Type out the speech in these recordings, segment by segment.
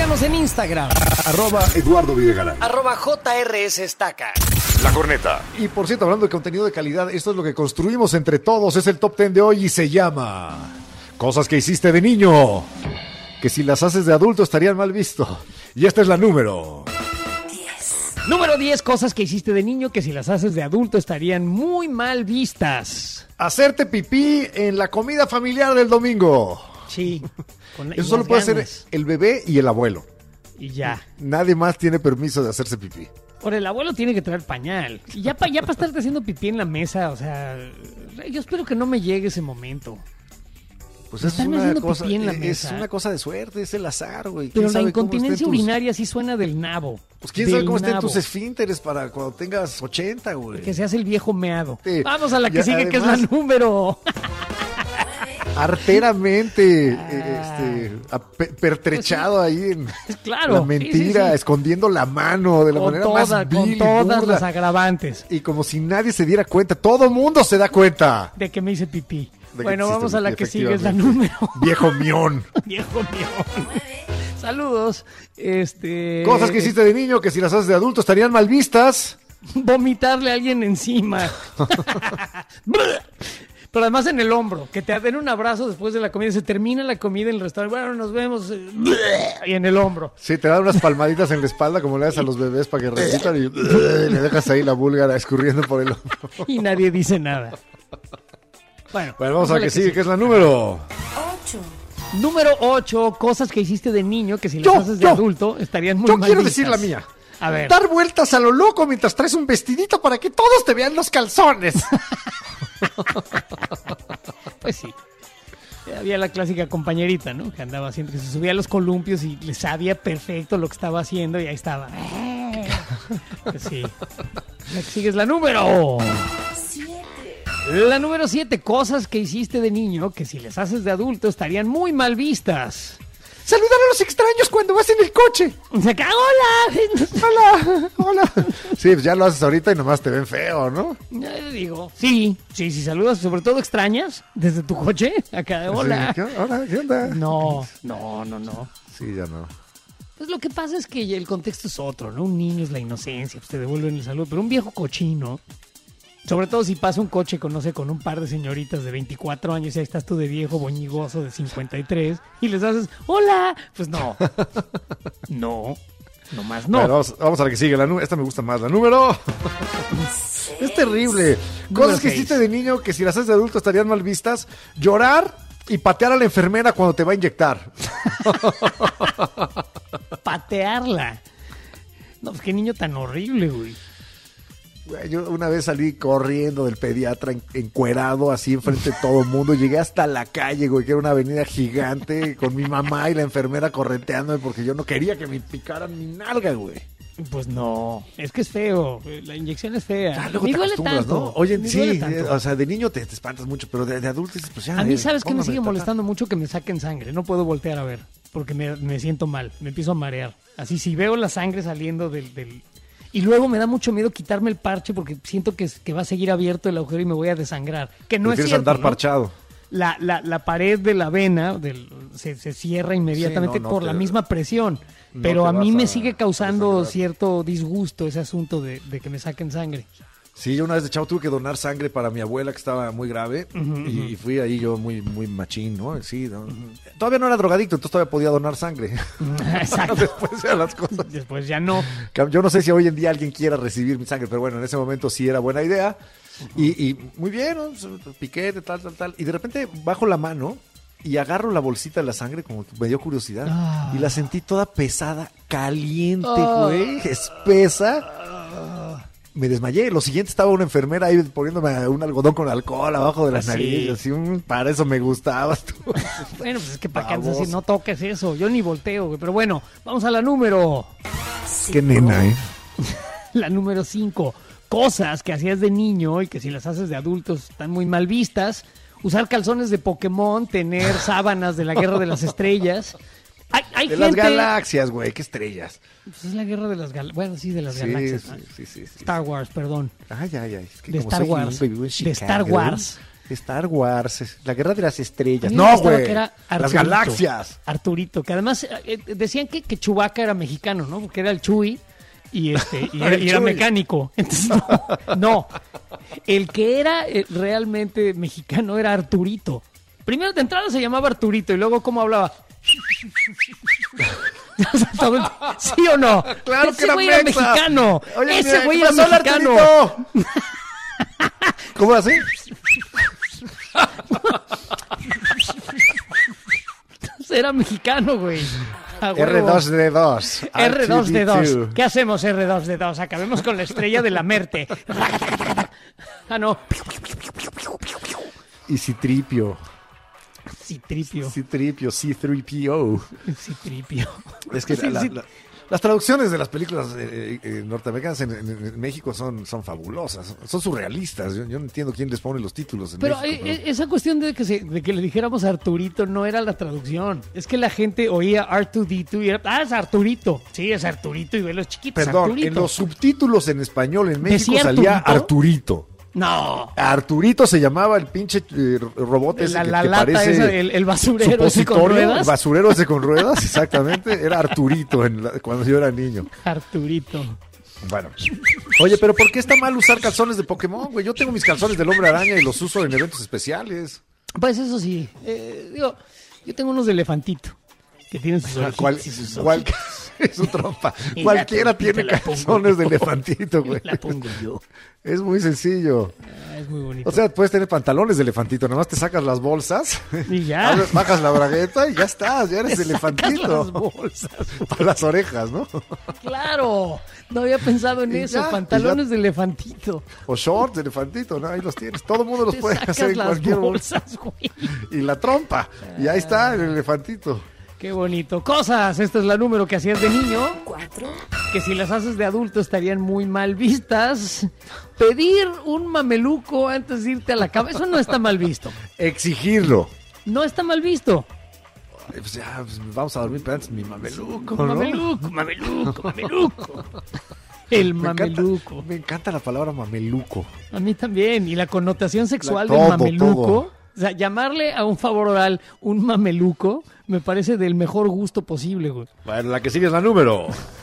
Síganos en Instagram. @Eduardo Videgaray. @JRS Estaca. La Corneta. Y por cierto, hablando de contenido de calidad, esto es lo que construimos entre todos. Es el Top 10 de hoy y se llama Cosas que hiciste de niño, que si las haces de adulto estarían mal visto. Y esta es la número... Número 10, cosas que hiciste de niño que si las haces de adulto estarían muy mal vistas. Hacerte pipí en la comida familiar del domingo. Sí. Eso solo puede hacer el bebé y el abuelo. Y ya. Nadie más tiene permiso de hacerse pipí. Por el abuelo tiene que traer pañal. Y ya para estarte haciendo pipí en la mesa, o sea, yo espero que no me llegue ese momento. Pues es una cosa de suerte, es el azar, güey. Pero la incontinencia urinaria sí suena del nabo. Pues quién sabe cómo estén tus esfínteres para cuando tengas 80, güey. Que se hace el viejo meado. Sí. Vamos a la que sigue, además, que es la número. Arteramente pertrechado ahí en claro, la mentira, sí. Escondiendo la mano de la manera más vil, con todas las agravantes. Y como si nadie se diera cuenta, todo mundo se da cuenta de que me hice pipí. Bueno, vamos a la que sigue, es la número. Viejo mión. Viejo mión. Saludos. Cosas que hiciste de niño que si las haces de adulto estarían mal vistas. Vomitarle a alguien encima. Pero además en el hombro, que te den un abrazo después de la comida. Se termina la comida en el restaurante. Bueno, nos vemos. Y en el hombro. Sí, te dan unas palmaditas en la espalda como le das a los bebés para que repitan y le dejas ahí la búlgara escurriendo por el hombro. Y nadie dice nada. Bueno, vamos a la que sigue, que es la número 8. Número 8, cosas que hiciste de niño que si las haces de adulto estarían muy mal vistas. Yo quiero decir la mía. A ver. Dar vueltas a lo loco mientras traes un vestidito para que todos te vean los calzones. Pues sí. Había la clásica compañerita, ¿no? Que andaba haciendo, que se subía a los columpios y le sabía perfecto lo que estaba haciendo y ahí estaba. Pues sí. La que sigue es la número 7. La número 7, cosas que hiciste de niño que si les haces de adulto estarían muy mal vistas. Saludar a los extraños cuando vas en el coche. Se caga, hola. Hola. Sí, pues ya lo haces ahorita y nomás te ven feo, ¿no? Digo, sí, saludas, sobre todo extrañas desde tu coche. Acá, hola. Sí, hola, ¿qué onda? No. Sí, ya no. Pues lo que pasa es que el contexto es otro, ¿no? Un niño es la inocencia, pues te devuelven el saludo, pero un viejo cochino, sobre todo si pasa un coche con un par de señoritas de 24 años y ahí estás tú de viejo boñigoso de 53 y les haces, hola, pues no, nomás no. Bueno, vamos a la que sigue, esta me gusta más, la número... Es terrible. Cosas que hiciste de niño que si las haces de adulto estarían mal vistas. Llorar y patear a la enfermera cuando te va a inyectar. Patearla. No, pues qué niño tan horrible, güey. Yo una vez salí corriendo del pediatra encuerado así enfrente de todo el mundo. Llegué hasta la calle, güey, que era una avenida gigante con mi mamá y la enfermera correteándome porque yo no quería que me picaran mi nalga, güey. Pues no, es que es feo, la inyección es fea. Ya, luego te acostumbras, ¿no? Oye, sí, o sea, de niño te espantas mucho, pero de adulto pues ya... A mí, ¿sabes qué me sigue molestando mucho? Que me saquen sangre, no puedo voltear a ver, porque me siento mal, me empiezo a marear. Así, si veo la sangre saliendo del... Y luego me da mucho miedo quitarme el parche porque siento que va a seguir abierto el agujero y me voy a desangrar. Que no es cierto, andar ¿no? Parchado. La pared de la vena se cierra inmediatamente por la misma presión. Pero a mí me sigue causando cierto disgusto ese asunto de que me saquen sangre. Sí, yo una vez de chavo tuve que donar sangre para mi abuela que estaba muy grave y fui ahí yo muy machín, ¿no? Sí, ¿no? Todavía no era drogadicto, entonces todavía podía donar sangre. Exacto. Después ya las cosas. Después ya no. Yo no sé si hoy en día alguien quiera recibir mi sangre, pero bueno, en ese momento sí era buena idea. Y muy bien, ¿no? Piquete, tal. Y de repente bajo la mano y agarro la bolsita de la sangre, como me dio curiosidad. Y la sentí toda pesada, caliente, güey, espesa. Me desmayé. Lo siguiente estaba una enfermera ahí poniéndome un algodón con alcohol abajo de la nariz. Así, para eso me gustabas tú. Bueno, pues es que para qué andas así, no toques eso. Yo ni volteo, güey. Pero bueno, vamos a la número... Qué nena, ¿eh? La número 5. Cosas que hacías de niño y que si las haces de adultos están muy mal vistas. Usar calzones de Pokémon, tener sábanas de la Guerra de las Estrellas. Hay gente... las galaxias, güey, qué estrellas. Pues es la Guerra de las Galaxias. Bueno, sí, de las galaxias. Sí. Star Wars, perdón. Ay. Es que de como Star soy Wars. gringo y vivo en De Star Wars. Star Wars, la guerra de las A estrellas. mí me No, gustaba güey. que era Las Arturito. galaxias. Arturito, que además decían que Chewbacca era mexicano, ¿no? Porque era el Chewie y era Chewie. mecánico. Entonces, no. El que era realmente mexicano era Arturito. Primero de entrada se llamaba Arturito y luego ¿cómo hablaba? ¿Sí o no? Claro que Ese era güey era mexa. mexicano. Oye, Ese mira, güey ¿qué era pasó, mexicano. Arturito? ¿Cómo así? Era mexicano, güey. A huevo. R2D2. R2D2. ¿Qué hacemos R2D2? Acabemos con la estrella de la Merte. Ah, no. Y Citripio. Citripio. Citripio, C3PO. Citripio. Es que Sí, sí. las traducciones de las películas norteamericanas en México son fabulosas, son surrealistas. Yo no entiendo quién les pone los títulos en Pero México. esa cuestión de que le dijéramos a Arturito no era la traducción. Es que la gente oía R2D2 y era, es Arturito. Sí, es Arturito y ve los chiquitos. Perdón, Arturito. en los subtítulos en español en México ¿Decía salía Arturito? Arturito. No. Arturito se llamaba el pinche robot ese La que lata parece esa, el basurero ese con supositorio, ruedas. el basurero ese con ruedas, exactamente. Era Arturito cuando yo era niño. Arturito. Bueno. Oye, pero ¿por qué está mal usar calzones de Pokémon, güey? Yo tengo mis calzones del Hombre Araña y los uso en eventos especiales. Pues eso sí. Digo, yo tengo unos de elefantito. Que tienen sus orejitas y sus ojitos. Su trompa. Y Cualquiera la trompita tiene la pongo calzones de yo. elefantito, güey. La pongo yo. Es muy sencillo. Es muy bonito. O sea, puedes tener pantalones de elefantito, nada más te sacas las bolsas, Y ya. bajas la bragueta y ya estás, ya eres Sacas elefantito. las bolsas. Para las orejas, ¿no? Claro. No había pensado en Y eso. ya, Pantalones de elefantito. O shorts de elefantito, ¿no? Ahí los tienes. Todo el mundo los Te puede sacas hacer en las cualquier bolsas, güey. Y la trompa. Y ahí está el elefantito. Qué bonito. Cosas. Esta es la número que hacías de niño. 4, Que si las haces de adulto estarían muy mal vistas. Pedir un mameluco antes de irte a la cama. Eso no está mal visto. Exigirlo. No está mal visto. Ay, pues ya, pues vamos a dormir, pero antes mi mameluco, ¿no? Mameluco, mameluco, mameluco. El mameluco. Me encanta la palabra mameluco. A mí también. Y la connotación sexual Todo, del mameluco. todo. O sea, llamarle a un favor oral un mameluco me parece del mejor gusto posible, güey. Bueno, la que sigue es la número.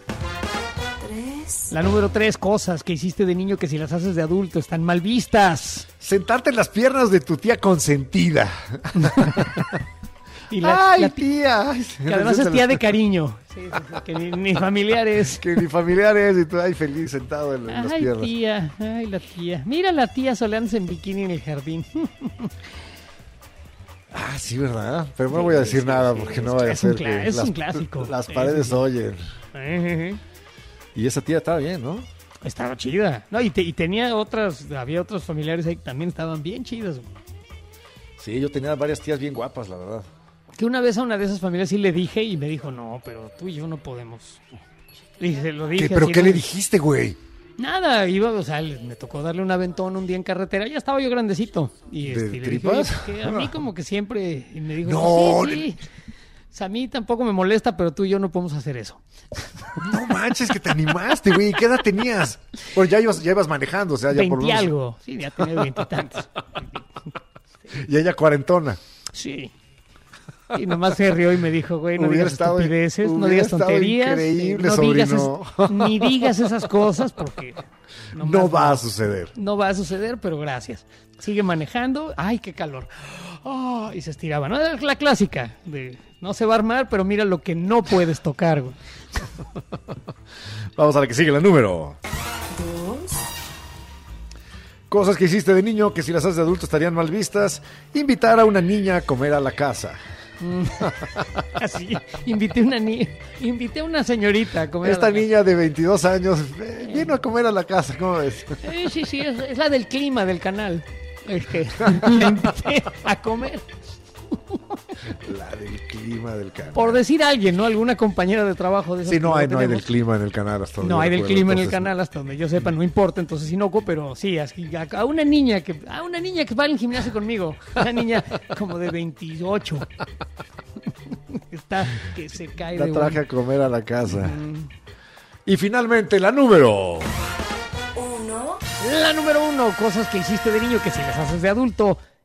3, La número 3, cosas que hiciste de niño que si las haces de adulto están mal vistas. Sentarte en las piernas de tu tía consentida. Y ¡Ay, la tía! que además es tía de cariño. Sí, sí, sí, que ni familiares. Que mi familiar es y tú ahí feliz sentado en las Ay, piernas. tía, ay, la tía. Mira la tía soleándose en bikini en el jardín. Ah, sí, ¿verdad? Pero no voy a decir nada porque no vaya a es un ser cla- que es un clásico. las Sí, paredes sí, sí. oyen. Y esa tía estaba bien, ¿no? Estaba chida. No, y tenía había otros familiares ahí que también estaban bien chidas, güey. Sí, yo tenía varias tías bien guapas, la verdad. Que una vez a una de esas familias sí le dije y me dijo, no, pero tú y yo no podemos. Lo dije. ¿Pero así, qué ¿no? le dijiste, güey? Nada, o sea, me tocó darle un aventón un día en carretera, ya estaba yo grandecito. Y, ¿De y le dije, tripas? "Oye, que a mí como que siempre, y me dijo, No, sí. O sea, a mí tampoco me molesta, pero tú y yo no podemos hacer eso. No manches, que te animaste, güey. ¿Qué edad tenías? Pues ya ibas manejando, o sea, ya por 20 lo menos. algo, sí, ya tenía 20 y tantos. Y ella cuarentona. Sí. Y nomás se rió y me dijo, güey, no Hubiera digas estado- estupideces, no hubiera digas estado tonterías, increíble, no digas sobrino. ni digas esas cosas porque No va a suceder. no va a suceder, pero gracias. Sigue manejando, ay, qué calor. Oh, y se estiraba, ¿no? Es la clásica de no se va a armar, pero mira lo que no puedes tocar, güey. Vamos a la que sigue, la número. 2, Cosas que hiciste de niño que si las haces de adulto estarían mal vistas. Invitar a una niña a comer a la casa. Así, invité a una señorita a comer. a Esta la niña de 22 años vino a comer a la casa, ¿cómo ves? casa. Sí, es la del clima del canal. La invité a comer. La del clima del canal. Por decir a alguien, ¿no? Alguna compañera de trabajo de esas Sí, no que hay del tenemos. clima en el canal hasta donde No yo hay del recuerdo, clima en el entonces, canal hasta donde yo sepa, no importa, entonces inocuo, pero sí, así, a una niña que va al gimnasio conmigo, una niña como de 28. Está que se cae La de traje a comer a la casa. Y finalmente la número. 1, La número 1, cosas que hiciste de niño que si las haces de adulto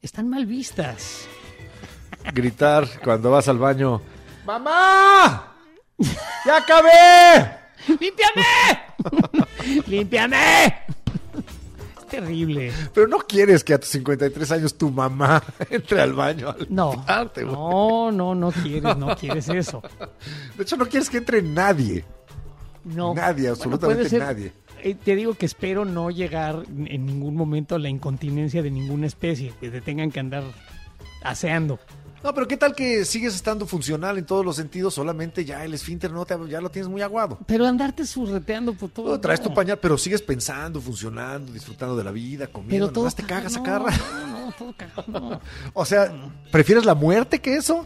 están mal vistas. Gritar cuando vas al baño, ¡mamá! ¡Ya acabé! ¡Límpiame! ¡Límpiame! Es terrible. Pero no quieres que a tus 53 años tu mamá entre al baño a No, limpiarte, güey. no quieres eso. De hecho, no quieres que entre nadie. No. Nadie, absolutamente puede ser. nadie. Te digo que espero no llegar en ningún momento a la incontinencia de ninguna especie, que te tengan que andar aseando. No, pero ¿qué tal que sigues estando funcional en todos los sentidos? Solamente ya el esfínter ya lo tienes muy aguado. Pero andarte surreteando por todo. Traes no. tu pañal, pero sigues pensando, funcionando, disfrutando de la vida, comiendo. Pero todo Nomás te cagas a no, cada rato. No, todo cagado. No. O sea, ¿prefieres la muerte que eso?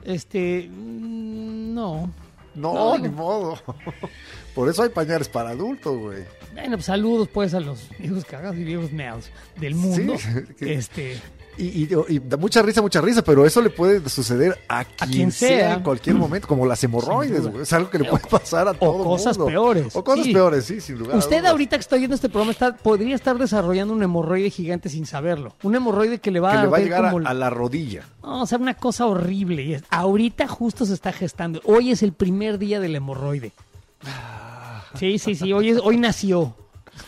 No. No, ni modo. Por eso hay pañales para adultos, güey. Bueno, pues saludos pues a los viejos cagados y viejos meados del mundo. Sí, Y da mucha risa, pero eso le puede suceder a quien sea en cualquier momento, como las hemorroides, güey. Es algo que le puede pasar a todo mundo. O cosas peores. O cosas peores, sí, sin lugar a Usted dudas. ahorita que está oyendo este programa podría estar desarrollando un hemorroide gigante sin saberlo. Un hemorroide que le va Que le va a llegar como a la rodilla. No, o sea, una cosa horrible. Y ahorita justo se está gestando. Hoy es el primer día del hemorroide. Sí. Hoy nació.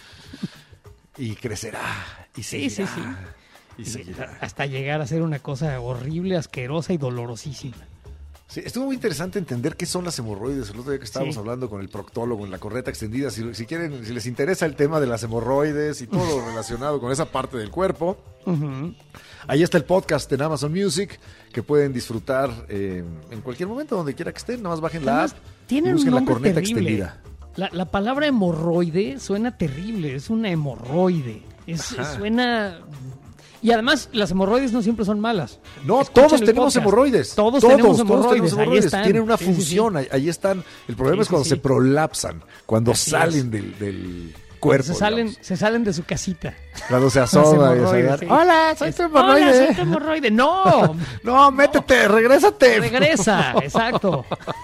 Y crecerá. Y Sí. seguirá. Y seguirá. Hasta llegar a ser una cosa horrible, asquerosa y dolorosísima. Sí, estuvo muy interesante entender qué son las hemorroides. El otro día que estábamos hablando con el proctólogo en la corneta extendida, si quieren, si les interesa el tema de las hemorroides y todo lo relacionado con esa parte del cuerpo, ahí está el podcast en Amazon Music que pueden disfrutar en cualquier momento, donde quiera que estén. Nada más bajen la app y Tienen busquen un la nombre corneta terrible. extendida. La palabra hemorroide suena terrible. Es una hemorroide. Suena... Y además, las hemorroides no siempre son malas. No, Escuchen todos el tenemos podcast. hemorroides. Todos tenemos hemorroides. Ahí hemorroides. están. Tienen una Sí. función, ahí están. El problema es cuando se prolapsan, cuando Así salen del cuerpo. Se salen de su casita. Cuando se Las asoma y hemorroides, se sí. Hola, soy tu Hola, hemorroide. soy tu hemorroide. No, No, métete, regrésate. regresa, exacto.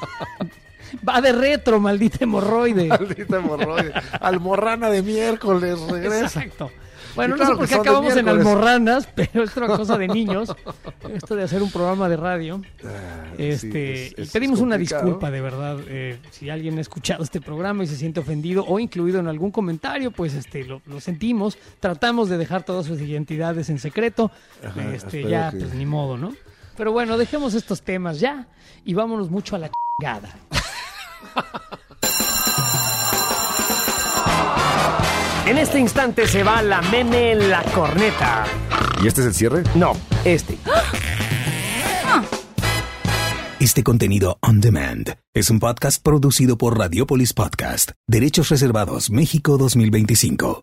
Va de retro, maldita hemorroide. Maldita hemorroide. Almorrana de miércoles, regresa. Exacto. Bueno, Y no claro sé por que qué son de acabamos en miércoles. almorranas, pero es una cosa de niños. Esto de hacer un programa de radio. Sí, es Pedimos una complicado. disculpa, de verdad. Si alguien ha escuchado este programa y se siente ofendido o incluido en algún comentario, pues lo sentimos. Tratamos de dejar todas sus identidades en secreto. espero Ya, que- pues ni modo, ¿no? Pero bueno, dejemos estos temas ya y vámonos mucho a la chingada. En este instante se va la meme en la corneta. ¿Y este es el cierre? No, este. Este contenido on demand es un podcast producido por Radiopolis Podcast, Derechos Reservados México 2025.